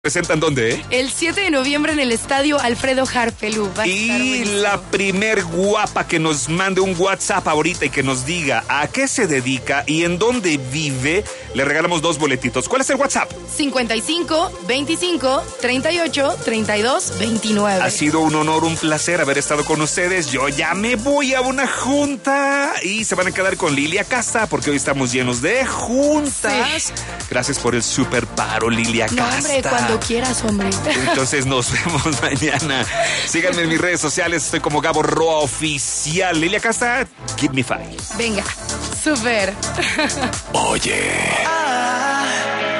¿Presentan dónde? El 7 de noviembre en el estadio Alfredo Harpelú. Y la primer guapa que nos mande un WhatsApp ahorita y que nos diga a qué se dedica y en dónde vive, le regalamos 2 boletitos. ¿Cuál es el WhatsApp? 55 25 38 32 29. Ha sido un honor, un placer haber estado con ustedes. Yo ya me voy a una junta y se van a quedar con Lilia Casta porque hoy estamos llenos de juntas. Sí. Gracias por el super paro, Lilia Casta. No, hombre, cuando quieras, hombre. Entonces nos vemos mañana. Síganme en mis redes sociales, estoy como Gabo Roa Oficial. Lilia Casta, give me 5. Venga, súper. Oye.